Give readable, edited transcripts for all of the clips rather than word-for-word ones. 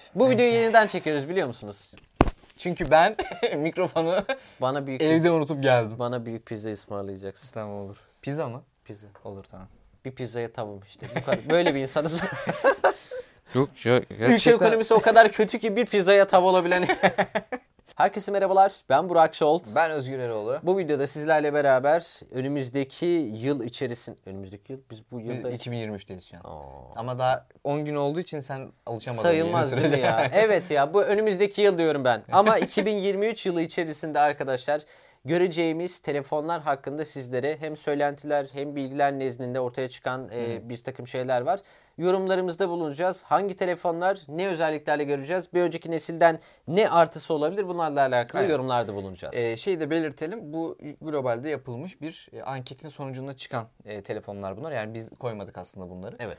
Bu videoyu yeniden çekiyoruz biliyor musunuz? Çünkü ben mikrofonu Bana büyük evde unutup geldim. Bana büyük pizza ısmarlayacaksın. Tamam olur. Pizza mı? Pizza. Olur tamam. Bir pizzaya tavam işte. Bu kadar. Böyle bir insanız. Yok gerçekten. Ülke ekonomisi o kadar kötü ki bir pizzaya tav olabilen. Herkese merhabalar. Ben Burak Şolt. Ben Özgür Eroğlu. Bu videoda sizlerle beraber önümüzdeki yıl içerisinde... Önümüzdeki yıl? Biz bu yılda... Biz 2023'teyiz şu an. Oo. Ama daha 10 gün olduğu için sen alışamadın. Sayılmaz değil mi ya? Evet ya, bu önümüzdeki yıl diyorum ben. Ama 2023 yılı içerisinde arkadaşlar göreceğimiz telefonlar hakkında sizlere hem söylentiler hem bilgiler nezdinde ortaya çıkan bir takım şeyler var. Yorumlarımızda bulunacağız. Hangi telefonlar, ne özelliklerle göreceğiz? Bir önceki nesilden ne artısı olabilir? Bunlarla alakalı yorumlarda bulunacağız. Şeyi de belirtelim. Bu globalde yapılmış bir anketin sonucunda çıkan telefonlar bunlar. Yani biz koymadık aslında bunları. Evet.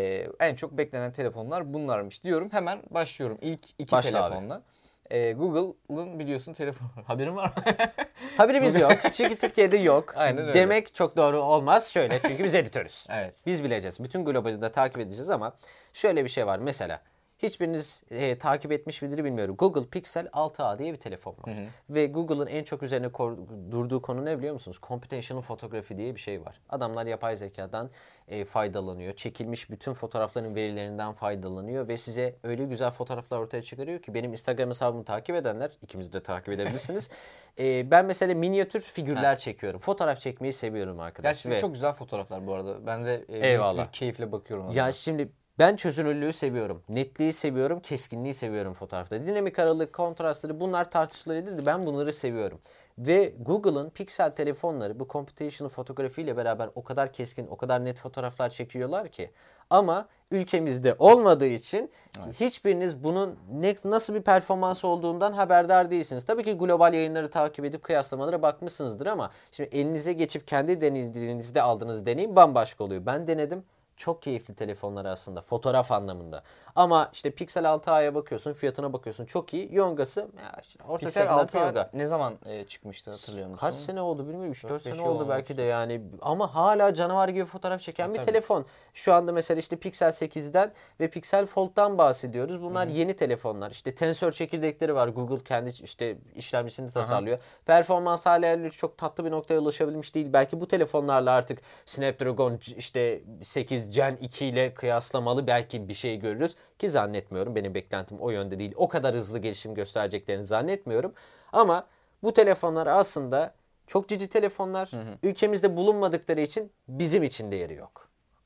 En çok beklenen telefonlar bunlarmış diyorum. Hemen başlıyorum. İlk iki Başla telefonla. Google'ın biliyorsun telefon haberin var mı? Haberimiz yok. Çünkü Türkiye'de yok. Aynen öyle. Demek çok doğru olmaz. Şöyle, çünkü biz editörüz. Evet. Biz bileceğiz. Bütün globali de takip edeceğiz ama şöyle bir şey var. Mesela hiçbiriniz takip etmiş midir bilmiyorum. Google Pixel 6a diye bir telefon var. Ve Google'ın en çok üzerine durduğu konu ne biliyor musunuz? Computational Photography diye bir şey var. Adamlar yapay zekadan faydalanıyor. Çekilmiş bütün fotoğrafların verilerinden faydalanıyor ve size öyle güzel fotoğraflar ortaya çıkarıyor ki benim Instagram hesabımı takip edenler, ikimiz de takip edebilirsiniz. Ben mesela minyatür figürler çekiyorum. Fotoğraf çekmeyi seviyorum arkadaşlar. Gerçekten çok güzel fotoğraflar bu arada. Ben de Eyvallah. büyük bir keyifle bakıyorum. Ya şimdi ben çözünürlüğü seviyorum. Netliği seviyorum. Keskinliği seviyorum fotoğrafta. Dinamik aralık, kontrastları bunlar tartışılabilir de ben bunları seviyorum. Ve Google'ın Pixel telefonları bu computational fotoğrafı ile beraber o kadar keskin, o kadar net fotoğraflar çekiyorlar ki. Ama ülkemizde olmadığı için hiçbiriniz bunun nasıl bir performans olduğundan haberdar değilsiniz. Tabii ki global yayınları takip edip kıyaslamalara bakmışsınızdır ama şimdi elinize geçip kendi deneyinizde aldığınız deneyim bambaşka oluyor. Ben denedim. Çok keyifli telefonlar aslında fotoğraf anlamında. Ama işte Pixel 6a'ya bakıyorsun, fiyatına bakıyorsun çok iyi. Yonga'sı işte orta Pixel segment 6a Yonga. ne zaman çıkmıştı hatırlıyor musun? Kaç sene oldu bilmiyorum. 3-4 sene yıl oldu belki olmuştur. de yani. Ama hala canavar gibi fotoğraf çeken bir tabii. telefon. Şu anda mesela işte Pixel 8'den ve Pixel Fold'dan bahsediyoruz. Bunlar yeni telefonlar. İşte tensör çekirdekleri var. Google kendi işte işlemcisini tasarlıyor. Performans hala çok tatlı bir noktaya ulaşabilmiş değil. Belki bu telefonlarla artık Snapdragon işte 8 Gen 2 ile kıyaslamalı belki bir şey görürüz. Ki zannetmiyorum. Benim beklentim o yönde değil. O kadar hızlı gelişim göstereceklerini zannetmiyorum. Ama bu telefonlar aslında çok cici telefonlar. Ülkemizde bulunmadıkları için bizim için değeri yok.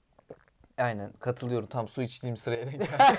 Aynen katılıyorum. Tam su içtiğim sıraya denk geldi.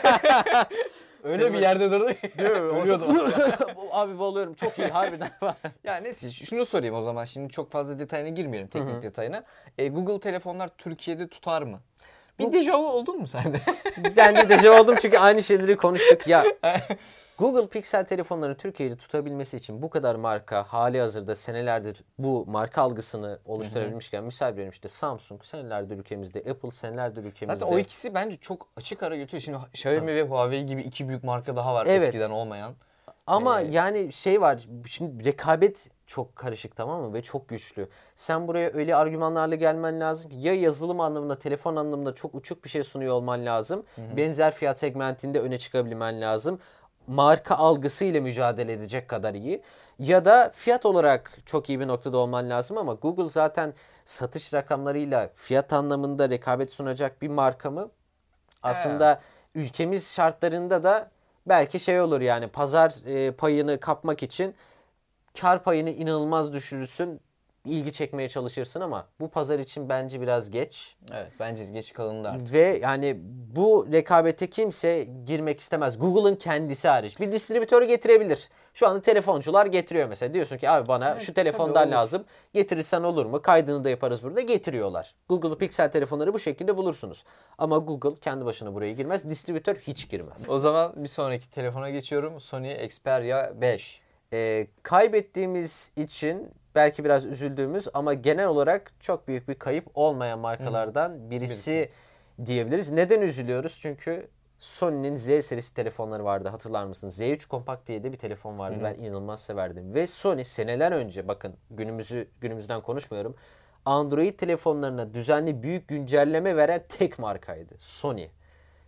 Öyle bir yerde durdu. Ölüyordum. Abi boğuluyorum. Çok iyi harbiden. Ya neyse şunu sorayım o zaman. Şimdi çok fazla detayına girmeyelim, teknik detayına. Google telefonlar Türkiye'de tutar mı? Bir dejavu oldun mu sen de? Ben de dejavu oldum çünkü aynı şeyleri konuştuk ya. Google Pixel telefonların Türkiye'de tutabilmesi için bu kadar marka hali hazırda senelerdir bu marka algısını oluşturabilmişken misal veriyorum işte Samsung senelerdir ülkemizde, Apple senelerdir ülkemizde. Zaten o ikisi bence çok açık ara götürüyor. Şimdi Xiaomi ve Huawei gibi iki büyük marka daha var Evet. eskiden olmayan. Ama yani şey var, şimdi rekabet çok karışık tamam mı ve çok güçlü. Sen buraya öyle argümanlarla gelmen lazım ki ya yazılım anlamında, telefon anlamında çok uçuk bir şey sunuyor olman lazım. Benzer fiyat segmentinde öne çıkabilmen lazım. Marka algısıyla mücadele edecek kadar iyi. Ya da fiyat olarak çok iyi bir noktada olman lazım ama Google zaten satış rakamlarıyla fiyat anlamında rekabet sunacak bir marka mı? Aslında ülkemiz şartlarında da belki şey olur yani pazar payını kapmak için kar payını inanılmaz düşürürsün, ilgi çekmeye çalışırsın ama bu pazar için bence biraz geç. Evet bence geç kalındı artık. Ve yani bu rekabete kimse girmek istemez. Google'ın kendisi hariç. Bir distribütör getirebilir. Şu anda telefoncular getiriyor mesela. Diyorsun ki abi bana şu telefondan lazım. Getirirsen olur mu? Kaydını da yaparız burada. Getiriyorlar. Google Pixel telefonları bu şekilde bulursunuz. Ama Google kendi başına buraya girmez. Distribütör hiç girmez. O zaman bir sonraki telefona geçiyorum. Sony Xperia 5. Kaybettiğimiz için belki biraz üzüldüğümüz ama genel olarak çok büyük bir kayıp olmayan markalardan birisi diyebiliriz. Neden üzülüyoruz? Çünkü Sony'nin Z serisi telefonları vardı, hatırlar mısınız? Z3 Compact diye de bir telefon vardı. Ben inanılmaz severdim. Ve Sony seneler önce, bakın günümüzden konuşmuyorum, Android telefonlarına düzenli büyük güncelleme veren tek markaydı. Sony.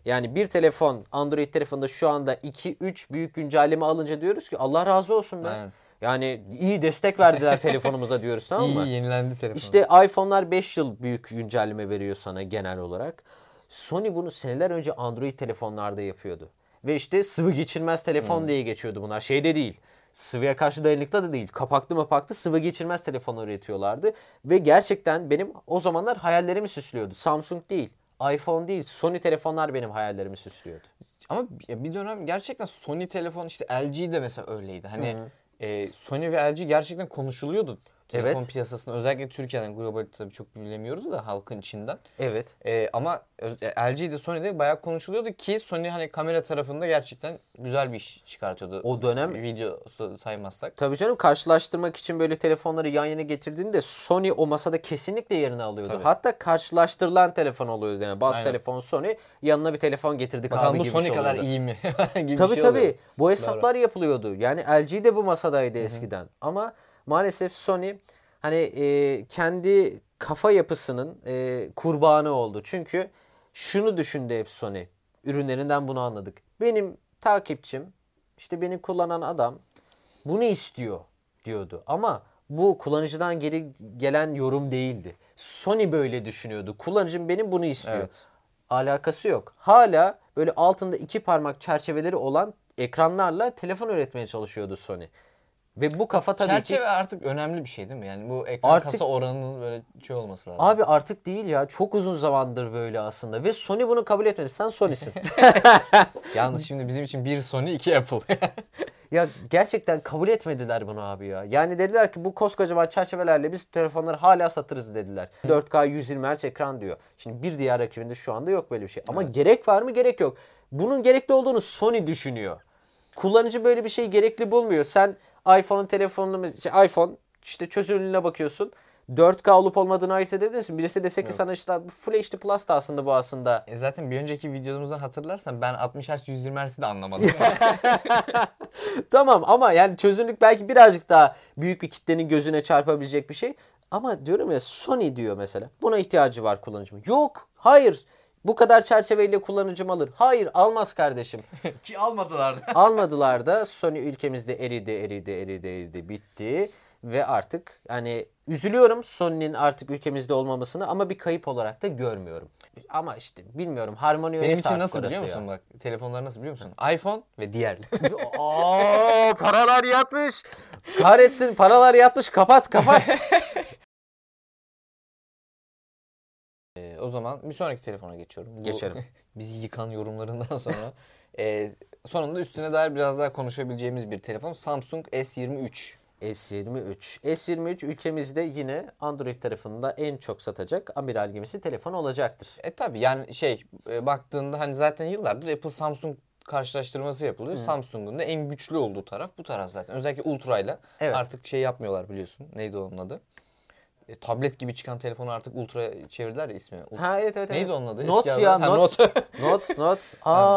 Yani bir telefon Android telefonda şu anda 2-3 büyük güncelleme alınca diyoruz ki Allah razı olsun be. Aynen. Yani iyi destek verdiler telefonumuza diyoruz, tamam mı? İyi yenilendi telefon. İşte iPhone'lar 5 yıl büyük güncelleme veriyor sana genel olarak. Sony bunu seneler önce Android telefonlarda yapıyordu. Ve işte sıvı geçirmez telefon diye geçiyordu bunlar. Şeyde değil. Sıvıya karşı dayanıklı da değil. Kapaklı mapaklı sıvı geçirmez telefonlar üretiyorlardı. Ve gerçekten benim o zamanlar hayallerimi süslüyordu. Samsung değil, iPhone değil, Sony telefonlar benim hayallerimi süslüyordu. Ama bir dönem gerçekten Sony telefon, işte LG de mesela öyleydi. Hani Sony ve LG gerçekten konuşuluyordu telefon Evet. piyasasında. Özellikle Türkiye'den, globalde tabii çok bilemiyoruz da halkın içinden. Evet. Ama LG de Sony de bayağı konuşuluyordu ki Sony hani kamera tarafında gerçekten güzel bir iş çıkartıyordu. O dönem Video saymazsak. tabii canım, karşılaştırmak için böyle telefonları yan yana getirdiğinde Sony o masada kesinlikle yerini alıyordu. Tabii. Hatta karşılaştırılan telefon oluyordu. Yani bas Aynen. telefon Sony, yanına bir telefon getirdik Bakalım abi bu gibi Sony bir şey kadar oluyordu. iyi mi? gibi Tabii bir şey oluyordu. tabii. Bu hesaplar yapılıyordu. Yani LG de bu masadaydı eskiden. Ama maalesef Sony hani kendi kafa yapısının kurbanı oldu. Çünkü şunu düşündü hep Sony. Ürünlerinden bunu anladık. Benim takipçim, işte beni kullanan adam bunu istiyor diyordu. Ama bu kullanıcıdan geri gelen yorum değildi. Sony böyle düşünüyordu. Kullanıcım benim bunu istiyor. Evet. Alakası yok. Hala böyle altında 2 parmak çerçeveleri olan ekranlarla telefon üretmeye çalışıyordu Sony. Ve bu kafa tabii Çerçeve ki... artık önemli bir şey değil mi? Yani bu ekran Artık- kasa oranının böyle şey olması lazım. Abi artık değil ya. Çok uzun zamandır böyle aslında. Ve Sony bunu kabul etmedi. Sen Sony'sin. Yalnız şimdi bizim için bir Sony, iki Apple. Ya gerçekten kabul etmediler bunu abi ya. Yani dediler ki bu koskocaman çerçevelerle biz telefonları hala satırız dediler. 4K 120 Hz ekran diyor. Şimdi bir diğer rakibinde şu anda yok böyle bir şey. Ama gerek var mı? Gerek yok. Bunun gerekli olduğunu Sony düşünüyor. Kullanıcı böyle bir şeyi gerekli bulmuyor. Sen iPhone'un telefonunu, iPhone işte çözünürlüğüne bakıyorsun. 4K olup olmadığını ayırt edebilir misin? Birisi dese ki sana işte Full HD Plus da aslında bu aslında. Zaten bir önceki videomuzdan hatırlarsan ben 60 Hz 120 Hz'i de anlamadım. Tamam ama yani çözünürlük belki birazcık daha büyük bir kitlenin gözüne çarpabilecek bir şey. Ama diyorum ya, Sony diyor mesela. Buna ihtiyacı var kullanıcım. Yok, hayır. Bu kadar çerçeveyle kullanıcım alır. Hayır, almaz kardeşim. Ki almadılar da. Almadılar da Sony ülkemizde eridi, bitti. Ve artık hani üzülüyorum Sony'nin artık ülkemizde olmamasını ama bir kayıp olarak da görmüyorum. Ama işte bilmiyorum, harmoni Benim öylesi için artık nasıl biliyor orası musun ya. bak? Telefonlar nasıl biliyor musun? iPhone ve diğerleri. Aa, paralar yatmış. Kahretsin, paralar yatmış. Kapat. O zaman bir sonraki telefona geçiyorum. Geçelim. Bizi yıkan yorumlarından sonra. Sonunda üstüne dair biraz daha konuşabileceğimiz bir telefon. Samsung S23. S23. S23 ülkemizde yine Android tarafında en çok satacak amiral gemisi telefon olacaktır. Tabii yani baktığında hani zaten yıllardır Apple Samsung karşılaştırması yapılıyor. Samsung'un da en güçlü olduğu taraf bu taraf zaten. Özellikle Ultra'yla Evet. artık şey yapmıyorlar biliyorsun. Neydi onun adı? Tablet gibi çıkan telefonu artık Ultra çevirdiler ya ismi. Ha evet. Neydi onun adı? Not Eski ya, adı? Ha, Not.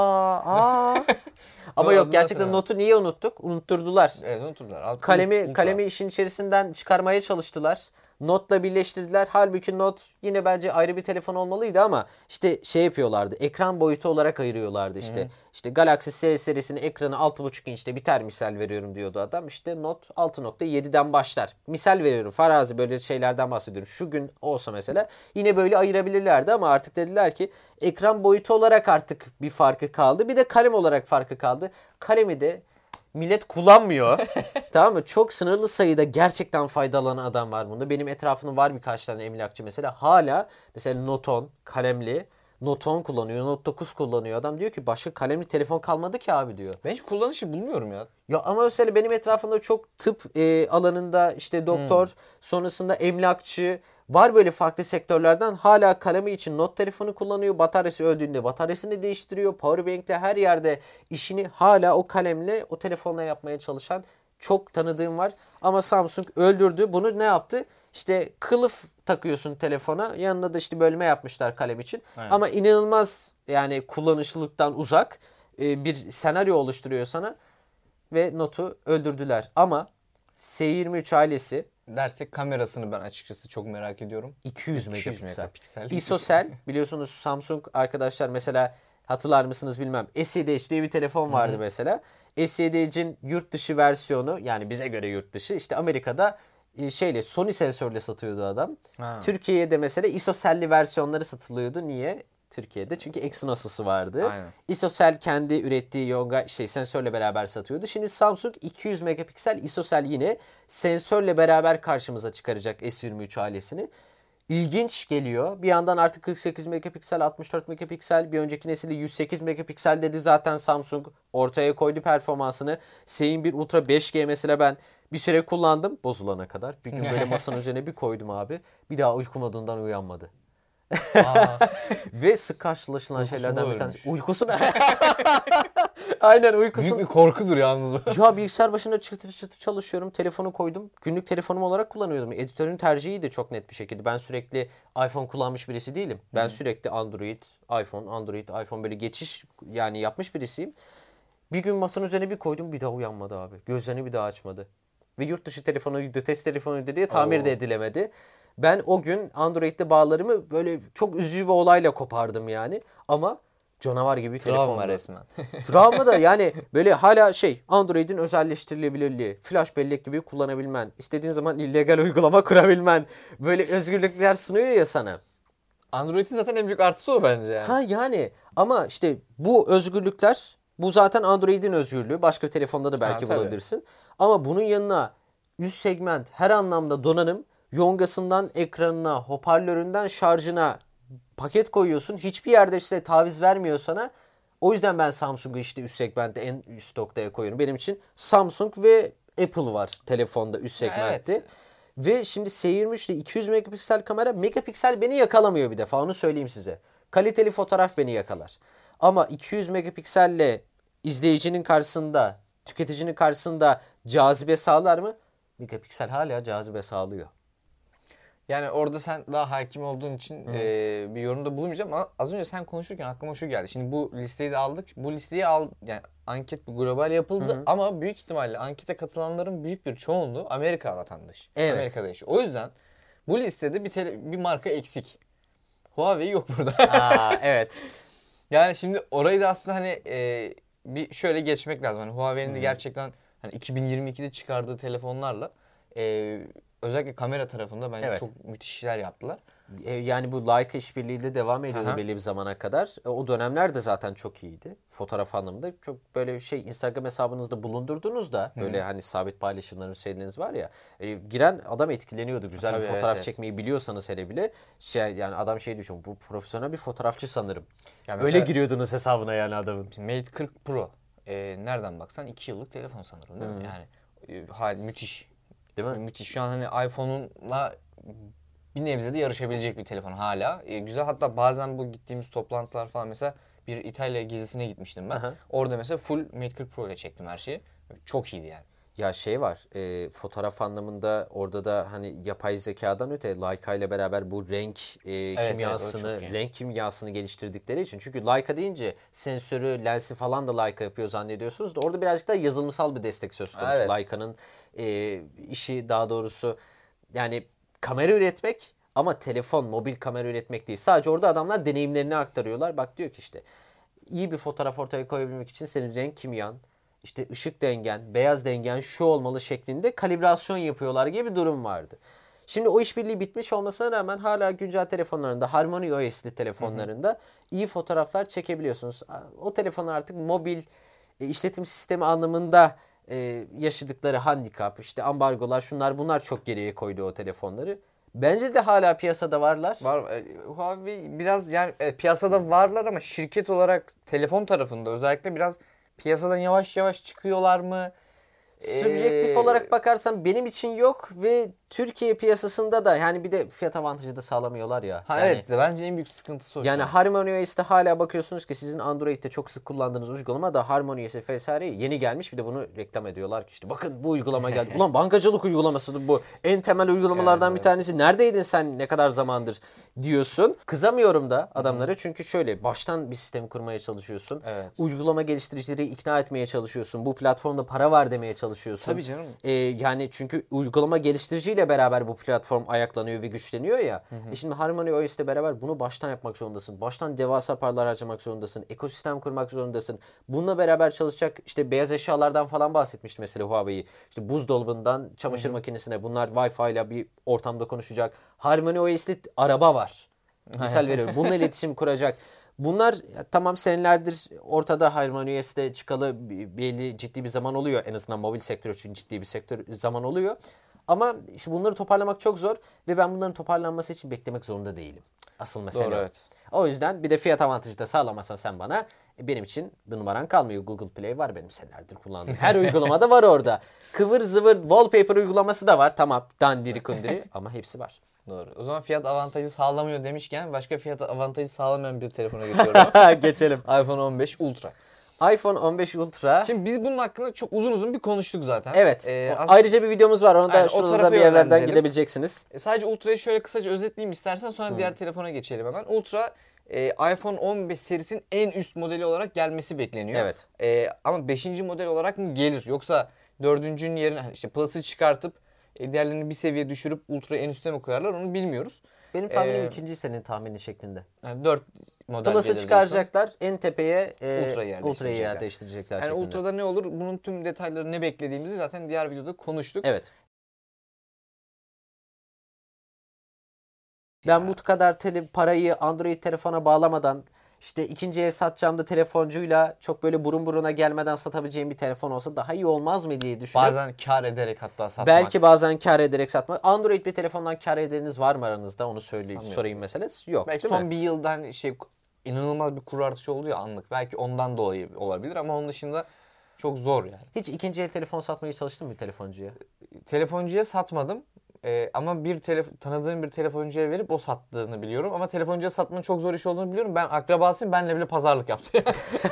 Aa. Ama Doğru, yok, adını gerçekten hatırlamıyorum. Notu niye unuttuk? Unutturdular. Evet unuttular. Alt Kalemi Ultra. işin içerisinden çıkarmaya çalıştılar. Not'la birleştirdiler. Halbuki Not yine bence ayrı bir telefon olmalıydı ama işte şey yapıyorlardı. Ekran boyutu olarak ayırıyorlardı işte. İşte Galaxy S serisinin ekranı 6,5 inçte biter misal veriyorum diyordu adam. İşte Note 6,7'den başlar. Misal veriyorum. Farazi böyle şeylerden bahsediyorum. Şu gün olsa mesela yine böyle ayırabilirlerdi ama artık dediler ki ekran boyutu olarak artık bir farkı kaldı. Bir de kalem olarak farkı kaldı. Kalemi de millet kullanmıyor. Tamam mı? Çok sınırlı sayıda gerçekten faydalanan adam var bunda. Benim etrafımda var birkaç tane emlakçı mesela. Hala mesela Note 10 kalemli. Note 10 kullanıyor. Note 9 kullanıyor. Adam diyor ki başka kalemli telefon kalmadı ki abi diyor. Ben hiç kullanışı bulmuyorum ya. Ya ama mesela benim etrafımda çok tıp alanında işte doktor, sonrasında emlakçı var, böyle farklı sektörlerden hala kalemi için Note telefonu kullanıyor. Bataryası öldüğünde bataryasını değiştiriyor. Powerbank'le her yerde işini hala o kalemle, o telefonla yapmaya çalışan çok tanıdığım var. Ama Samsung öldürdü. Bunu ne yaptı? İşte kılıf takıyorsun telefona. Yanında da işte bölme yapmışlar kalem için. Aynen. Ama inanılmaz yani kullanışlılıktan uzak bir senaryo oluşturuyor sana. Ve Note'u öldürdüler. Ama S23 ailesi Dersek kamerasını ben açıkçası çok merak ediyorum. 200 200 megapiksel. megapiksel. ISOCELL biliyorsunuz Samsung arkadaşlar mesela Hatırlar mısınız bilmem. S7Edge diye bir telefon vardı mesela. S7Edge'in yurt dışı versiyonu, yani bize göre yurt dışı, işte Amerika'da Sony sensörle satıyordu adam. Ha. Türkiye'de mesela ISOCEL'li versiyonları satılıyordu. Niye? Türkiye'de çünkü Exynos'u vardı. Aynen. ISOCELL kendi ürettiği yonga sensörle beraber satıyordu. Şimdi Samsung 200 megapiksel ISOCELL yine sensörle beraber karşımıza çıkaracak S23 ailesini. İlginç geliyor. Bir yandan artık 48 megapiksel, 64 megapiksel, bir önceki nesili 108 megapiksel dedi zaten Samsung. Ortaya koydu performansını. Sein 1 Ultra 5G mesela ben bir süre kullandım bozulana kadar. Bir gün böyle masanın üzerine bir koydum abi. Bir daha uyku modundan uyanmadı. Ve sık karşılaşılan şeylerden bir tanesi. Uykusuna. Aynen uykusuna. Büyük bir korkudur yalnız bu. Ya bilgisayar başında çıtır çıtır çalışıyorum. Telefonu koydum. Günlük telefonum olarak kullanıyordum. Editörün tercihi de çok net bir şekilde. Ben sürekli iPhone kullanmış birisi değilim. Ben sürekli Android, iPhone böyle geçiş yani yapmış birisiyim. Bir gün masanın üzerine bir koydum, bir daha uyanmadı abi. Gözlerini bir daha açmadı. Ve yurt dışı telefonuydu, test telefonuydu diye tamir de edilemedi. Ben o gün Android'de bağlarımı böyle çok üzücü bir olayla kopardım yani. Ama canavar gibi bir telefon Travma var. resmen. Travma da yani böyle hala Android'in özelleştirilebilirliği, flash bellek gibi kullanabilmen, istediğin zaman illegal uygulama kurabilmen, böyle özgürlükler sunuyor ya sana. Android'in zaten en büyük artısı o bence yani. Ha yani ama işte bu özgürlükler, bu zaten Android'in özgürlüğü. Başka bir telefonda da belki tabii. bulabilirsin. Ama bunun yanına üst segment her anlamda donanım, yongasından ekranına, hoparlöründen şarjına paket koyuyorsun. Hiçbir yerde işte taviz vermiyor sana. O yüzden ben Samsung'u işte üst segmentte en üst noktaya koyuyorum. Benim için Samsung ve Apple var telefonda üst segmentte. Evet. Ve şimdi S23'te 200 megapiksel kamera, megapiksel beni yakalamıyor bir defa, onu söyleyeyim size. Kaliteli fotoğraf beni yakalar. Ama 200 megapikselle izleyicinin karşısında, tüketicinin karşısında cazibe sağlar mı? Megapiksel hala cazibe sağlıyor. Yani orada sen daha hakim olduğun için bir yorumda bulunmayacağım ama az önce sen konuşurken aklıma şu geldi. Şimdi bu listeyi de aldık. Bu listeyi yani anket global yapıldı ama büyük ihtimalle ankete katılanların büyük bir çoğunluğu Amerika vatandaşı. Evet. Amerika'da yaşıyor. O yüzden bu listede bir marka eksik. Huawei yok burada. Evet. Yani şimdi orayı da aslında hani bir şöyle geçmek lazım. Hani Huawei'nin de gerçekten hani 2022'de çıkardığı telefonlarla özellikle kamera tarafında bence çok müthiş işler yaptılar. Yani bu Leica işbirliği de devam ediyordu Aha. belli bir zamana kadar. O dönemler de zaten çok iyiydi. Fotoğraf anlamında çok böyle Instagram hesabınızda bulundurduğunuzda böyle hani sabit paylaşımlarınız şeyleriniz var ya. Giren adam etkileniyordu. Güzel Tabii, bir fotoğraf evet. çekmeyi biliyorsanız hele bile yani adam düşün, bu profesyonel bir fotoğrafçı sanırım. Ya Öyle mesela giriyordunuz hesabına yani adamın. Mate 40 Pro nereden baksan 2 yıllık telefon sanırım değil mi? Yani müthiş. Değil mi? Müthiş. Şu an hani iPhone'unla bir nebze de yarışabilecek bir telefon hala. Güzel, hatta bazen bu gittiğimiz toplantılar falan, mesela bir İtalya gezisine gitmiştim ben. Aha. Orada mesela full Mate 40 Pro ile çektim her şeyi. Çok iyiydi yani. Ya var, fotoğraf anlamında orada da hani yapay zekadan öte Leica ile beraber bu renk kimyasını, evet, o çok iyi. renk kimyasını geliştirdikleri için. Çünkü Leica deyince sensörü, lensi falan da Leica yapıyor zannediyorsunuz da orada birazcık da yazılımsal bir destek söz konusu. Evet. Leica'nın işi daha doğrusu yani kamera üretmek ama telefon, mobil kamera üretmek değil. Sadece orada adamlar deneyimlerini aktarıyorlar. Bak diyor ki işte iyi bir fotoğraf ortaya koyabilmek için senin renk kimyan, İşte ışık dengen, beyaz dengen şu olmalı şeklinde kalibrasyon yapıyorlar gibi bir durum vardı. Şimdi o işbirliği bitmiş olmasına rağmen hala güncel telefonlarında, Harmony OS'li telefonlarında iyi fotoğraflar çekebiliyorsunuz. O telefonlar artık mobil işletim sistemi anlamında yaşadıkları handikap, işte ambargolar, şunlar bunlar çok geriye koydu o telefonları. Bence de hala piyasada varlar. Var. Huawei biraz yani piyasada varlar ama şirket olarak telefon tarafında özellikle biraz piyasadan yavaş yavaş çıkıyorlar mı? Subjektif olarak bakarsan benim için yok ve Türkiye piyasasında da yani bir de fiyat avantajı da sağlamıyorlar ya. Ha, yani, evet, bence en büyük sıkıntısı o. Yani Harmony OS'te hala bakıyorsunuz ki sizin Android'de çok sık kullandığınız uygulama da Harmony OS vesaire yeni gelmiş, bir de bunu reklam ediyorlar ki işte bakın bu uygulama geldi. Ulan bankacılık uygulaması bu, en temel uygulamalardan bir tanesi. Neredeydin sen ne kadar zamandır diyorsun. Kızamıyorum da adamlara çünkü şöyle baştan bir sistem kurmaya çalışıyorsun. Evet. Uygulama geliştiricileri ikna etmeye çalışıyorsun. Bu platformda para var demeye çalışıyorsun. Tabii canım. Yani çünkü uygulama geliştiriciyle ile beraber bu platform ayaklanıyor ve güçleniyor ya. Şimdi HarmonyOS ile beraber bunu baştan yapmak zorundasın. Baştan devasa paralar harcamak zorundasın. Ekosistem kurmak zorundasın. Bununla beraber çalışacak işte beyaz eşyalardan falan bahsetmişti mesela Huawei. İşte buzdolabından çamaşır makinesine bunlar Wi-Fi ile bir ortamda konuşacak. HarmonyOS'li araba var. Misal veriyorum. Bununla iletişim kuracak. Bunlar tamam senelerdir ortada HarmonyOS'te çıkalı belli ciddi bir zaman oluyor. En azından mobil sektör için ciddi bir zaman oluyor. Ama işte bunları toparlamak çok zor ve ben bunların toparlanması için beklemek zorunda değilim. Asıl mesele. Doğru, evet. O yüzden bir de fiyat avantajı da sağlamazsan sen bana benim için bir numaran kalmıyor. Google Play var benim senelerdir kullandığım. Her uygulamada var orada. Kıvır zıvır wallpaper uygulaması da var. Tamam dandiri kundiri ama hepsi var. Doğru. O zaman fiyat avantajı sağlamıyor demişken başka fiyat avantajı sağlamayan bir telefona geçiyorum. Geçelim. iPhone 15 Ultra. iPhone 15 Ultra. Şimdi biz bunun hakkında çok uzun uzun bir konuştuk zaten. Evet. Aslında Ayrıca bir videomuz var. Onu da Aynen, o şurada tarafa bir yerlerden yönlendirelim. gidebileceksiniz. Sadece Ultra'yı şöyle kısaca özetleyeyim istersen sonra diğer telefona geçelim hemen. Ultra iPhone 15 serisinin en üst modeli olarak gelmesi bekleniyor. Evet. Ama 5. model olarak mı gelir? Yoksa 4.'ünün yerine işte Plus'ı çıkartıp diğerlerini bir seviye düşürüp Ultra'yı en üste mi koyarlar onu bilmiyoruz. Benim tahminim ikinci senin tahmini şeklinde. Yani 4 model Plus'ı gelir çıkaracaklar. En tepeye Ultra'yı yerleştirecekler yani şeklinde. Ultra'da ne olur? Bunun tüm detayları ne beklediğimizi zaten diğer videoda konuştuk. Evet. Ben bu kadar parayı Android telefona bağlamadan işte ikinciye satacağım da telefoncuyla çok böyle burun buruna gelmeden satabileceğim bir telefon olsa daha iyi olmaz mı diye düşünüp Bazen kar ederek hatta satmak. belki bazen kar ederek satmak. Android bir telefondan kar edeniniz var mı aranızda? Onu sorayım meselesi. Yok Belki değil son mi? bir yıldan inanılmaz bir kur artışı oldu ya anlık. Belki ondan dolayı olabilir ama onun dışında çok zor yani. Hiç ikinci el telefon satmaya çalıştın mı bir telefoncuya? Telefoncuya satmadım. Ama tanıdığım bir telefoncuya verip o sattığını biliyorum. Ama telefoncuya satmanın çok zor iş olduğunu biliyorum. Ben akrabasıyım. Benle bile pazarlık yaptı.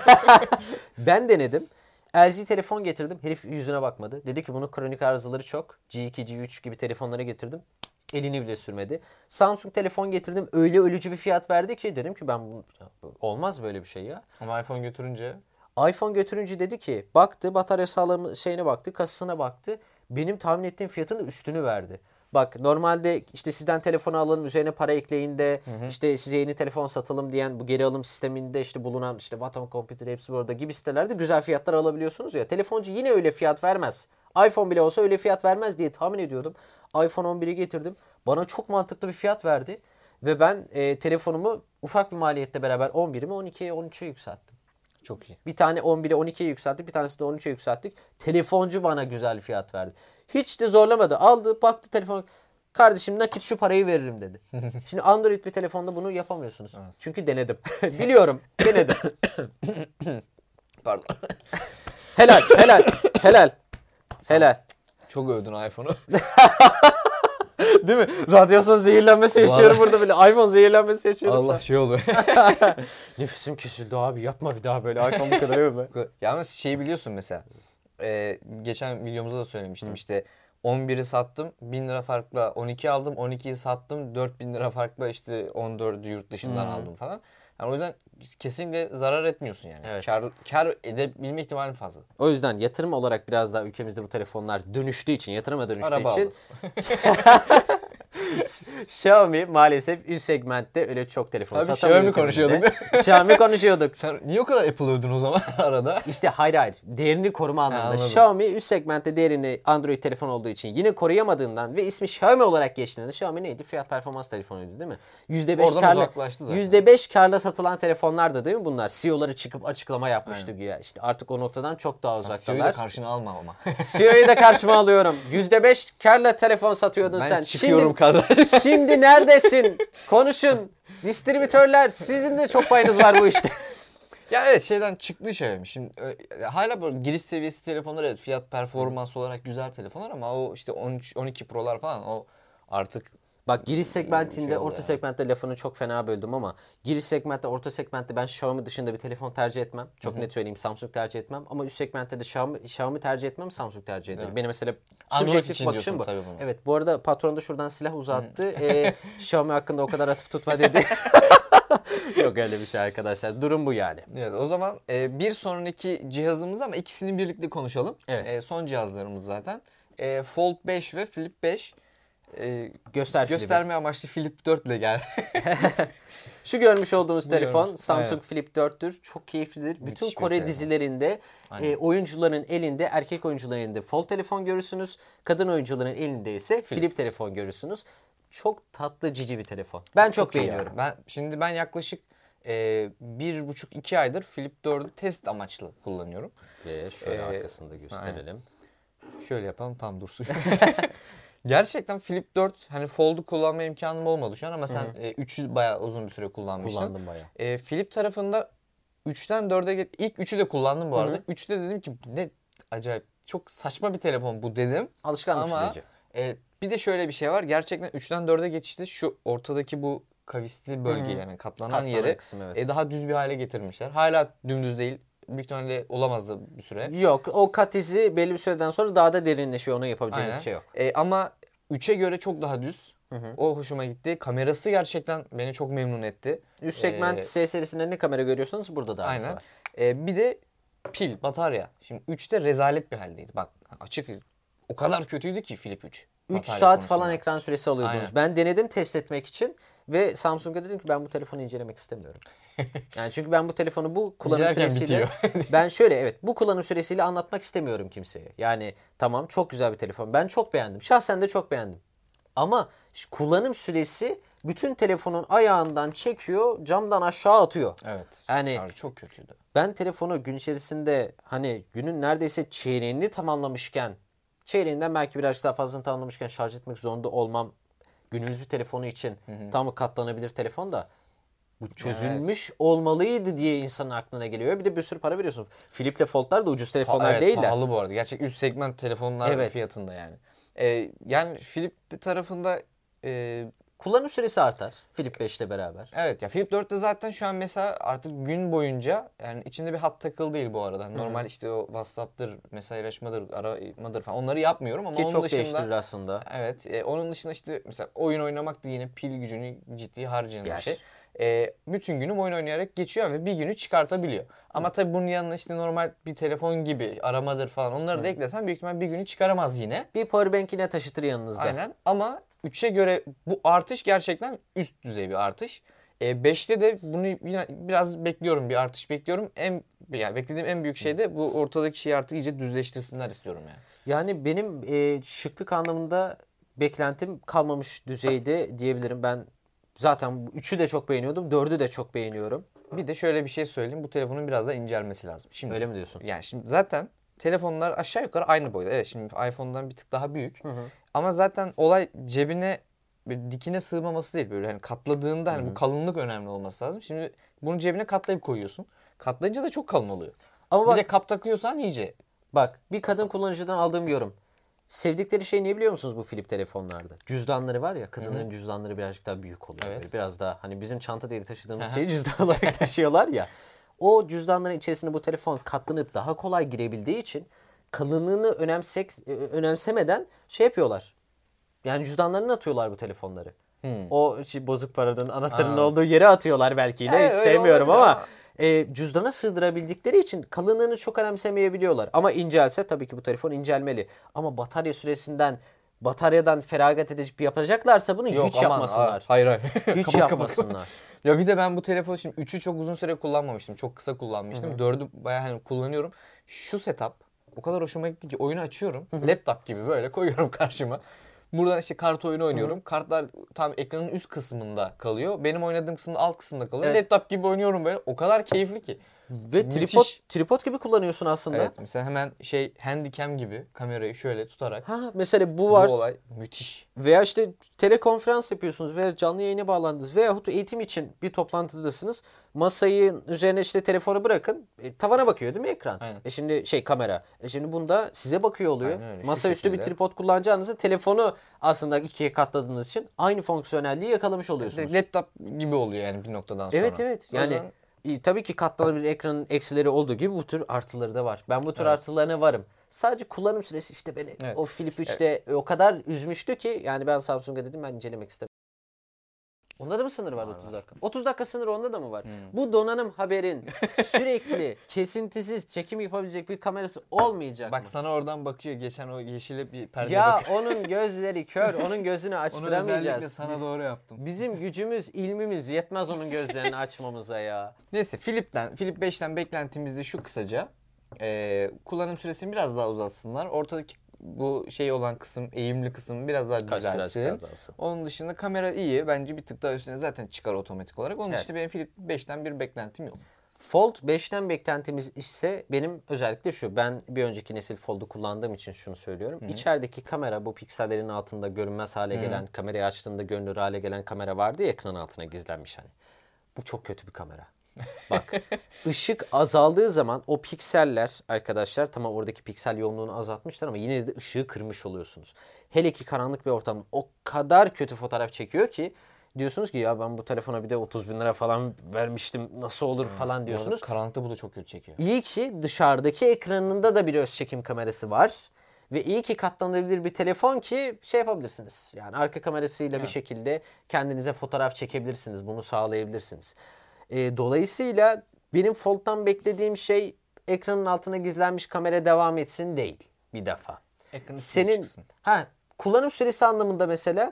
Ben denedim. LG telefon getirdim. Herif yüzüne bakmadı. Dedi ki bunun kronik arızaları çok. G2, G3 gibi telefonlara getirdim. Elini bile sürmedi. Samsung telefon getirdim. Öyle ölücü bir fiyat verdi ki dedim ki olmaz böyle bir şey ya. Ama iPhone götürünce iPhone götürünce dedi ki baktı batarya sağlamı şeyine baktı kasasına baktı. Benim tahmin ettiğim fiyatın üstünü verdi. Bak normalde işte sizden telefonu alalım üzerine para ekleyin de işte size yeni telefon satalım diyen bu geri alım sisteminde işte bulunan işte Waton Computer hepsi burada gibi sitelerde güzel fiyatlar alabiliyorsunuz ya. Telefoncu yine öyle fiyat vermez. iPhone bile olsa öyle fiyat vermez diye tahmin ediyordum. iPhone 11'i getirdim. Bana çok mantıklı bir fiyat verdi. Ve ben telefonumu ufak bir maliyetle beraber 11'imi 12'ye 13'e yükselttim. çok iyi. Bir tane 11'e 12'ye yükselttik. Bir tanesi de 13'e yükselttik. Telefoncu bana güzel fiyat verdi. Hiç de zorlamadı. Aldı baktı telefon. Kardeşim nakit şu parayı veririm dedi. Şimdi Android bir telefonda bunu yapamıyorsunuz. Evet. Çünkü denedim. Biliyorum. Denedim. Pardon. Helal. Helal. Helal. Çok övdün iPhone'u. Değil mi? Radyasyon zehirlenmesi yaşıyorum burada böyle. iPhone zehirlenmesi yaşıyorum. Allah şey oluyor. Nefesim kesildi abi. Yapma bir daha böyle. iPhone bu kadar övme. Yalnız şeyi biliyorsun mesela. Geçen videomuzda da söylemiştim işte 11'i sattım 1000 lira farkla 12 aldım 12'yi sattım 4000 lira farkla işte 14'ü yurt dışından aldım falan. Yani o yüzden kesinlikle zarar etmiyorsun yani. Evet. Kar edebilme ihtimali fazla. O yüzden yatırım olarak biraz daha ülkemizde bu telefonlar dönüştüğü için, yatırıma dönüştüğü Araba için aldım. Xiaomi maalesef üst segmentte öyle çok telefon Abi satamıyor. Xiaomi konuşuyorduk. Xiaomi konuşuyorduk. Sen niye o kadar Apple övdün o zaman arada? İşte hayır. Değerini koruma anlamında. anladım. Xiaomi üst segmentte değerini Android telefon olduğu için yine koruyamadığından ve ismi Xiaomi olarak geçtiğinde Xiaomi neydi? Fiyat performans telefonuydu değil mi? %5 Oradan karla, uzaklaştı zaten. %5 karla satılan telefonlardı değil mi bunlar? CEO'ları çıkıp açıklama yapmıştı güya. İşte artık o noktadan çok daha CEO'yu da uzaktalar. karşına alma ama. CEO'yu da karşıma alıyorum. %5 karla telefon satıyordun Ben sen. çıkıyorum kadraj. Şimdi neredesin? Konuşun. Distribütörler sizin de çok payınız var bu işte. Yani evet şeyden çıktı Xiaomi. Şimdi hala böyle giriş seviyesi telefonlar evet fiyat performans olarak güzel telefonlar ama o işte 13 12 Pro'lar falan o artık Bak giriş segmentinde, şey oldu orta yani. segmentte lafını çok fena böldüm ama giriş segmentte, orta segmentte ben Xiaomi dışında bir telefon tercih etmem. Çok net söyleyeyim Samsung tercih etmem ama üst segmentte de Xiaomi tercih etmem, Samsung tercih ederim. Evet. Benim mesela Android subjektif için bakışım diyorsun bu. tabii bunu. Evet bu arada patron da şuradan silah uzattı. Xiaomi hakkında o kadar atıp tutma dedi. Yok öyle bir şey arkadaşlar. Durum bu yani. evet o zaman bir sonraki cihazımız ama ikisini birlikte konuşalım. Evet. Son cihazlarımız zaten. Fold 5 ve Flip 5. Göster Flip'i. Gösterme amaçlı Flip 4 ile geldi. Şu görmüş olduğunuz Bu telefon görmüş. Samsung Flip 4'tür. Çok keyiflidir. Bütün Müthiş bir Kore telefon. dizilerinde oyuncuların elinde, erkek oyuncuların elinde fold telefon görürsünüz. Kadın oyuncuların elinde ise flip telefon görürsünüz. Çok tatlı, cici bir telefon. Ben çok iyi ya. beğeniyorum. Ben yaklaşık 1,5-2 aydır Flip 4'ü test amaçlı kullanıyorum. Ve şöyle arkasında gösterelim. Şöyle yapalım tam dursun. Gerçekten Flip 4 hani Fold'u kullanma imkanım olmadı şu an ama sen 3'ü bayağı uzun bir süre kullanmıştın. Kullandım bayağı. Flip tarafında 3'ten 4'e ilk 3'ü de kullandım bu arada. 3'te dedim ki ne acayip çok saçma bir telefon bu dedim. Alışkanlık Ama süreci. bir de şöyle bir şey var. Gerçekten 3'ten 4'e geçişte şu ortadaki bu kavisli bölge yani katlanan yeri kısım, evet. daha düz bir hale getirmişler. Hala dümdüz değil. Büyük ihtimalle olamaz da bir süre. Yok, o kat izi belli bir süreden sonra daha da derinleşiyor. Ona yapabileceğiniz bir şey yok. Ama 3'e göre çok daha düz. O hoşuma gitti. Kamerası gerçekten beni çok memnun etti. Üst segment S serisinde ne kamera görüyorsanız burada da aynısı var. Bir de pil, batarya. Şimdi 3'te rezalet bir haldeydi. Bak açık o kadar kötüydü ki Flip 3. 3 batarya saat konusunda. falan ekran süresi alıyordunuz. Aynen. Ben denedim test etmek için ve Samsung'a dedim ki ben bu telefonu incelemek istemiyorum. Yani çünkü ben bu telefonu bu kullanım İncelerken süresiyle ben şöyle evet bu kullanım süresiyle anlatmak istemiyorum kimseye. Yani tamam çok güzel bir telefon. Ben çok beğendim. Şahsen de çok beğendim. Ama kullanım süresi bütün telefonun ayağından çekiyor, camdan aşağı atıyor. Evet. Yani şarjı çok kötüydü. ben telefonu gün içerisinde hani günün neredeyse çeyreğini tamamlamışken, çeyreğinden belki birazcık daha fazlasını tamamlamışken şarj etmek zorunda olmam. Günümüz bir telefonu için tam katlanabilir telefon da bu çözülmüş olmalıydı diye insanın aklına geliyor. Bir de bir sürü para veriyorsun. Philip'le Fold'lar da ucuz telefonlar Evet, değiller. pahalı bu arada. Gerçek üst segment telefonlar Evet. fiyatında yani. Yani Philip tarafında Kullanım süresi artar Flip 5 ile beraber. evet ya Flip 4'te zaten şu an mesela artık gün boyunca yani içinde bir hat takılı değil bu arada. Normal işte o WhatsApp'tır, mesajlaşmadır, aramadır falan onları yapmıyorum ama Ki onun çok dışında değiştirir aslında. evet onun dışında işte mesela oyun oynamak da yine pil gücünü ciddi harcayan bir Yes. şey. Bütün günüm oyun oynayarak geçiyor ve bir günü çıkartabiliyor. Ama tabii bunun yanına işte normal bir telefon gibi aramadır falan onları da eklesen büyük ihtimal bir günü çıkaramaz yine. Bir powerbank yine taşıtır yanınızda. Aynen ama 3'e göre bu artış gerçekten üst düzey bir artış. 5'te de bunu yine biraz bekliyorum, bir artış bekliyorum. Yani beklediğim en büyük şey de bu ortadaki şeyi artık iyice düzleştirsinler istiyorum yani. Yani benim şıklık anlamında beklentim kalmamış düzeyde diyebilirim. Ben zaten 3'ü de çok beğeniyordum. 4'ü de çok beğeniyorum. Bir de şöyle bir şey söyleyeyim. Bu telefonun biraz da incelmesi lazım. Şimdi, Öyle mi diyorsun? Yani şimdi zaten telefonlar aşağı yukarı aynı boyda. Evet şimdi iPhone'dan bir tık daha büyük. Ama zaten olay cebine böyle dikine sığmaması değil. Böyle hani katladığında hani bu kalınlık önemli olması lazım. Şimdi bunu cebine katlayıp koyuyorsun. Katlayınca da çok kalın oluyor. Ama Bir bak, de kap takıyorsan iyice. bak bir kadın kullanıcıdan aldığım yorum. Sevdikleri şey ne biliyor musunuz bu Flip telefonlarda? Cüzdanları var ya, kadınların cüzdanları birazcık daha büyük oluyor. Evet. Böyle biraz daha hani bizim çanta değil taşıdığımız şeyi cüzdan olarak taşıyorlar ya. O cüzdanların içerisine bu telefon katlanıp daha kolay girebildiği için kalınlığını önemsemeden şey yapıyorlar. Yani cüzdanlarına atıyorlar bu telefonları. O bozuk paranın anahtarının olduğu yere atıyorlar belki yine. Evet, Hiç öyle sevmiyorum olabilir ama cüzdana sığdırabildikleri için kalınlığını çok önemsemeyebiliyorlar. Ama incelse tabii ki bu telefon incelmeli. Ama batarya süresinden, bataryadan feragat edip yapacaklarsa bunu hiç yapmasınlar. Hayır hayır. Hiç Kapat, yapmasınlar. Ya bir de ben bu telefonu şimdi 3'ü çok uzun süre kullanmamıştım. Çok kısa kullanmıştım. 4'ü bayağı hani kullanıyorum. Şu setup o kadar hoşuma gitti ki oyunu açıyorum. Laptop gibi böyle koyuyorum karşıma. Buradan işte kart oyunu oynuyorum. Kartlar tam ekranın üst kısmında kalıyor. Benim oynadığım kısımda alt kısımda kalıyor. Evet. Laptop gibi oynuyorum böyle. O kadar keyifli ki. Ve Müthiş. tripod gibi kullanıyorsun aslında. Evet mesela hemen handycam gibi kamerayı şöyle tutarak. Ha, mesela bu Bu var. olay müthiş. Veya işte telekonferans yapıyorsunuz veya canlı yayına bağlandınız veyahut eğitim için bir toplantıdasınız. Masayı üzerine işte telefonu bırakın. Tavana bakıyor değil mi ekran? Aynen. Şimdi kamera. Şimdi bunda size bakıyor oluyor. Aynen öyle, şu Masaüstü bir şekilde. tripod kullanacağınızda telefonu aslında ikiye katladığınız için aynı fonksiyonelliği yakalamış oluyorsunuz. Laptop gibi oluyor yani bir noktadan sonra. Evet evet. O Yani yüzden tabii ki katlanabilir ekranın eksileri olduğu gibi bu tür artıları da var. Ben bu tür artılarına varım. Sadece kullanım süresi işte beni Evet. o Flip 3'te o kadar üzmüştü ki yani ben Samsung'a dedim ben incelemek istemiyorum. Onda da mı sınır var 30 dakika? 30 dakika sınır onda da mı var? Bu donanım haberin sürekli kesintisiz çekim yapabilecek bir kamerası olmayacak Bak mı? sana oradan bakıyor. Geçen o yeşile bir perde Ya bakıyor. onun gözleri kör, onun gözünü Onu özellikle açtıramayacağız. sana doğru yaptım. Bizim gücümüz, ilmimiz yetmez onun gözlerini açmamıza ya. Neyse Flip 5'ten beklentimiz de şu kısaca. Kullanım süresini biraz daha uzatsınlar. Ortadaki bu şey olan kısım, eğimli kısım biraz daha düzelsin. azalsın. Onun dışında kamera iyi. Bence bir tık daha üstüne zaten çıkar otomatik olarak. Onun Evet. dışında benim Flip 5'ten bir beklentim yok. Fold 5'ten beklentimiz ise benim özellikle şu. Ben bir önceki nesil Fold'u kullandığım için şunu söylüyorum. İçerideki kamera, bu piksellerin altında görünmez hale gelen, kamerayı açtığında görünür hale gelen kamera vardı ya, ekranın altına gizlenmiş hani. Bu çok kötü bir kamera. Bak, ışık azaldığı zaman o pikseller arkadaşlar, tamam oradaki piksel yoğunluğunu azaltmışlar ama yine de ışığı kırmış oluyorsunuz. Hele ki karanlık bir ortamda o kadar kötü fotoğraf çekiyor ki diyorsunuz ki ya ben bu telefona bir de 30 bin lira falan vermiştim, nasıl olur falan diyorsunuz. Karanlıkta bu da çok kötü çekiyor. İyi ki dışarıdaki ekranında da bir öz çekim kamerası var. Ve iyi ki katlanabilir bir telefon ki şey yapabilirsiniz. Yani arka kamerasıyla bir şekilde kendinize fotoğraf çekebilirsiniz. Bunu sağlayabilirsiniz. Dolayısıyla benim Fold'dan beklediğim şey ekranın altına gizlenmiş kamera devam etsin değil bir defa. Ekranı Senin çıksın. kullanım süresi anlamında mesela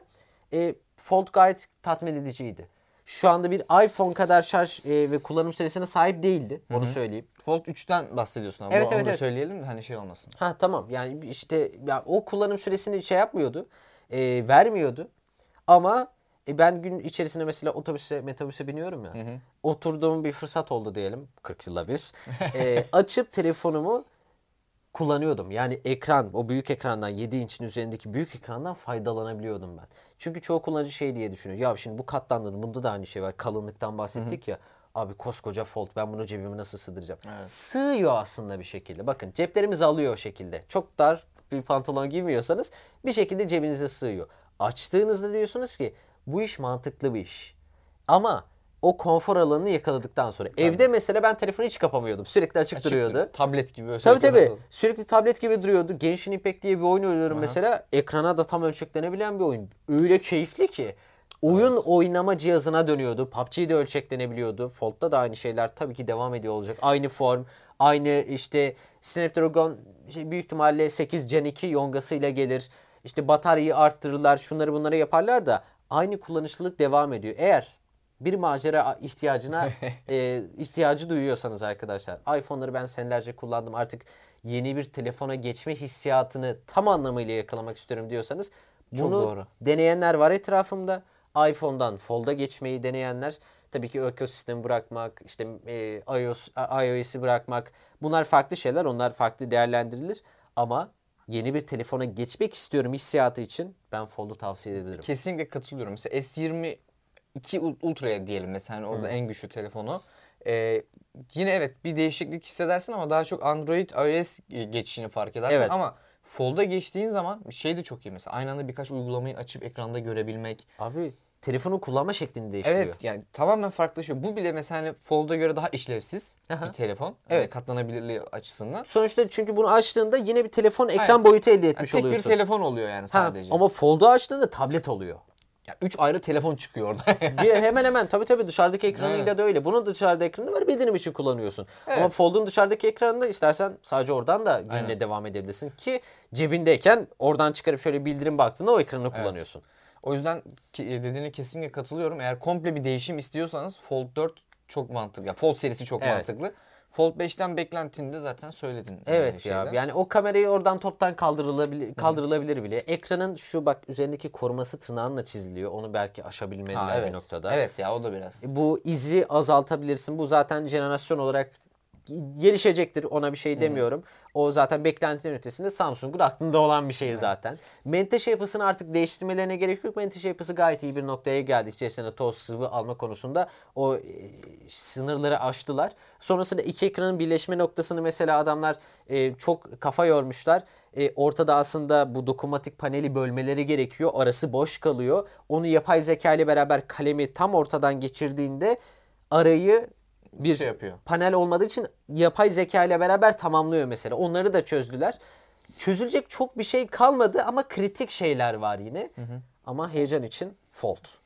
Fold gayet tatmin ediciydi. Şu anda bir iPhone kadar şarj ve kullanım süresine sahip değildi. Onu söyleyeyim. Fold 3'ten bahsediyorsun ama Evet, onu evet, da evet. söyleyelim de hani şey olmasın. Tamam, yani işte ya, o kullanım süresini şey yapmıyordu. Vermiyordu. Ama ben gün içerisinde mesela metrobüse biniyorum ya. Oturduğum bir fırsat oldu diyelim. 40 yılda bir. Açıp telefonumu kullanıyordum. Yani ekran, o büyük ekrandan, 7 inçin üzerindeki büyük ekrandan faydalanabiliyordum ben. Çünkü çoğu kullanıcı şey diye düşünüyor. Ya şimdi bu katlandığında bunda da aynı şey var. Kalınlıktan bahsettik ya. Abi koskoca Fold, ben bunu cebime nasıl sığdıracağım? Sığıyor aslında bir şekilde. Bakın ceplerimiz alıyor o şekilde. Çok dar bir pantolon giymiyorsanız bir şekilde cebinize sığıyor. Açtığınızda diyorsunuz ki bu iş mantıklı bir iş. Ama o konfor alanını yakaladıktan sonra. Evde mesela ben telefonu hiç kapamıyordum. Sürekli açık duruyordu. Tablet gibi. Böyle Tabii sürekli tabii. basılı. Sürekli tablet gibi duruyordu. Genshin Impact diye bir oyun oynuyorum mesela. Ekrana da tam ölçeklenebilen bir oyun. Öyle keyifli ki. Oyun oynama cihazına dönüyordu. PUBG'de ölçeklenebiliyordu. Fold'da da aynı şeyler tabii ki devam ediyor olacak. Aynı form, aynı işte Snapdragon büyük ihtimalle 8 Gen 2 yongasıyla gelir. İşte bataryayı arttırırlar, şunları bunları yaparlar da aynı kullanışlılık devam ediyor. Eğer bir macera ihtiyacı duyuyorsanız arkadaşlar, iPhone'ları ben senelerce kullandım, artık yeni bir telefona geçme hissiyatını tam anlamıyla yakalamak istiyorum diyorsanız, Çok bunu doğru. deneyenler var etrafımda. iPhone'dan Fold'a geçmeyi deneyenler, tabii ki ekosistemi bırakmak, işte iOS'i bırakmak, bunlar farklı şeyler, onlar farklı değerlendirilir ama yeni bir telefona geçmek istiyorum hissiyatı için ben Fold'u tavsiye edebilirim. Kesinlikle katılıyorum. Mesela S22 Ultra'ya diyelim mesela hani orada en güçlü telefonu. Yine evet bir değişiklik hissedersin ama daha çok Android iOS geçişini fark edersin Evet. ama Fold'a geçtiğin zaman şey de çok iyi mesela aynı anda birkaç uygulamayı açıp ekranda görebilmek. Abi telefonu kullanma şeklini değiştiriyor. Evet yani tamamen farklılaşıyor. Bu bile mesela hani Fold'a göre daha işlevsiz Aha. bir telefon. Evet. Katlanabilirliği açısından. Sonuçta çünkü bunu açtığında yine bir telefon ekran Aynen. boyutu elde Yani etmiş tek bir oluyorsun. telefon oluyor yani sadece. Ama Fold'u açtığında tablet oluyor. Ya 3 ayrı telefon çıkıyor orada. Hemen hemen tabii dışarıdaki ekranıyla da öyle. Bunun da dışarıda ekranı var, bildirim için kullanıyorsun. Evet. Ama Fold'un dışarıdaki ekranında istersen sadece oradan da gününe devam edebilirsin ki cebindeyken oradan çıkarıp şöyle bildirim baktığında o ekranı kullanıyorsun. O yüzden dediğine kesinlikle katılıyorum. Eğer komple bir değişim istiyorsanız Fold 4 çok mantıklı. Yani Fold serisi çok Evet. mantıklı. Fold 5'ten beklentini de zaten söyledin. Evet ya. Yani o kamerayı oradan toptan kaldırılabilir bile. Ekranın şu bak üzerindeki koruması tırnağınla çiziliyor. Onu belki aşabilmeliler evet. bir noktada. Evet ya o da biraz. Bu izi azaltabilirsin. Bu zaten jenerasyon olarak gelişecektir. Ona bir şey demiyorum. O zaten beklentinin ötesinde Samsung'un aklında olan bir şey zaten. Menteşe yapısını artık değiştirmelerine gerek yok. Menteşe yapısı gayet iyi bir noktaya geldi. İçerisinde toz, sıvı alma konusunda o sınırları aştılar. Sonrasında iki ekranın birleşme noktasını mesela adamlar çok kafa yormuşlar. Ortada aslında bu dokunmatik paneli bölmeleri gerekiyor. Arası boş kalıyor. Onu yapay zeka ile beraber kalemi tam ortadan geçirdiğinde arayı bir şey yapıyor. panel olmadığı için yapay zeka ile beraber tamamlıyor mesela. Onları da çözdüler. Çözülecek çok bir şey kalmadı ama kritik şeyler var yine. Ama heyecan için Fold.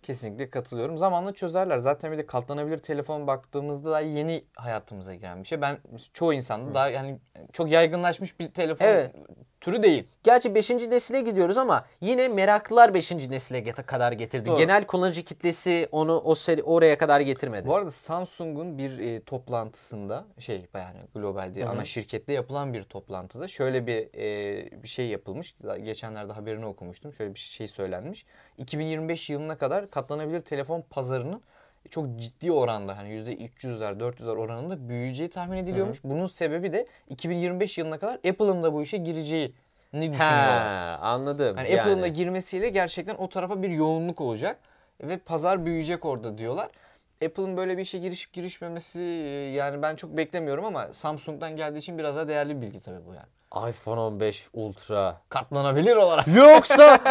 Kesinlikle katılıyorum. Zamanla çözerler. Zaten bir de katlanabilir telefon baktığımızda da yeni hayatımıza giren bir şey. Ben çoğu insanda daha yani çok yaygınlaşmış bir telefon Evet. türü değil. Gerçi 5. nesile gidiyoruz ama yine meraklılar 5. nesile kadar getirdi. Doğru. Genel kullanıcı kitlesi onu oraya kadar getirmedi. Bu arada Samsung'un bir toplantısında yani globalde ana şirkette yapılan bir toplantıda şöyle bir şey yapılmış. Geçenlerde haberini okumuştum. Şöyle bir şey söylenmiş. 2025 yılına kadar katlanabilir telefon pazarının çok ciddi oranda hani %300'ler 400'ler oranında büyüyeceği tahmin ediliyormuş. Bunun sebebi de 2025 yılına kadar Apple'ın da bu işe gireceğini düşünüyorlar. Anladım. Yani Apple'ın da girmesiyle gerçekten o tarafa bir yoğunluk olacak ve pazar büyüyecek orada diyorlar. Apple'ın böyle bir işe girişip girişmemesi yani ben çok beklemiyorum ama Samsung'dan geldiği için biraz daha değerli bir bilgi tabii bu yani. iPhone 15 Ultra. Katlanabilir olarak. Yoksa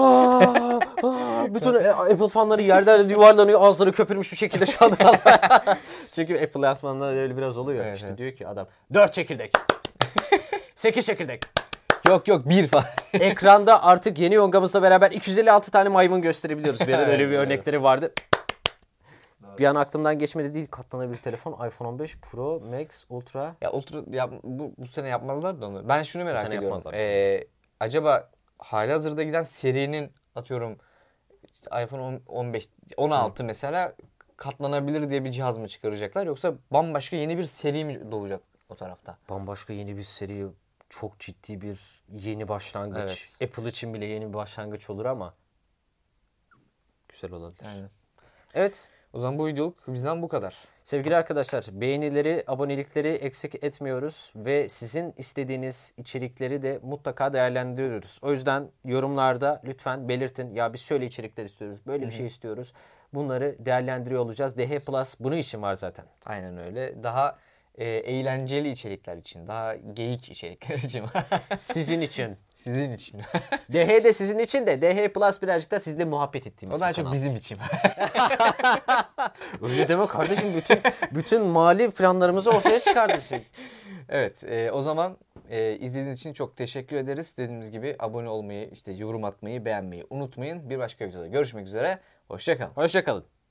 bütün Apple fanları yerden yuvarlanıyor, ağızları köpürmüş bir şekilde şu anda. Çünkü Apple lansmanında öyle biraz oluyor. Evet, işte evet. diyor ki adam 4 çekirdek. 8 çekirdek. Yok bir falan. Ekranda artık yeni yongamızla beraber 256 tane maymun gösterebiliyoruz. Bir ara öyle bir örnekleri vardı. Bir an aklımdan geçmedi değil. Katlanabilir telefon iPhone 15 Pro Max Ultra. Ya Ultra bu sene yapmazlar da onu. Ben şunu merak sene ediyorum. yapmazlar. Acaba halihazırda giden serinin atıyorum işte iPhone 15 16 mesela katlanabilir diye bir cihaz mı çıkaracaklar yoksa bambaşka yeni bir seri mi doğacak o tarafta? Bambaşka yeni bir seri, çok ciddi bir yeni başlangıç. Evet. Apple için bile yeni bir başlangıç olur ama güzel olabilir. Aynen. Evet. O zaman bu videoluk bizden bu kadar. Sevgili arkadaşlar, beğenileri, abonelikleri eksik etmiyoruz ve sizin istediğiniz içerikleri de mutlaka değerlendiriyoruz. O yüzden yorumlarda lütfen belirtin. Ya biz şöyle içerikler istiyoruz, böyle bir şey istiyoruz. Bunları değerlendiriyor olacağız. DH Plus bunun için var zaten. Aynen öyle. Daha eğlenceli içerikler için, daha geyik içerikler için. Sizin için. Sizin için. DH de sizin için de DH Plus birazcık da sizle muhabbet ettiğimiz O daha bir çok kanal. bizim için. Öyle deme kardeşim, bütün mali planlarımızı ortaya çıkardık. Evet, o zaman izlediğiniz için çok teşekkür ederiz. Dediğimiz gibi abone olmayı, işte yorum atmayı, beğenmeyi unutmayın. Bir başka videoda görüşmek üzere. Hoşça kalın. Hoşça kalın.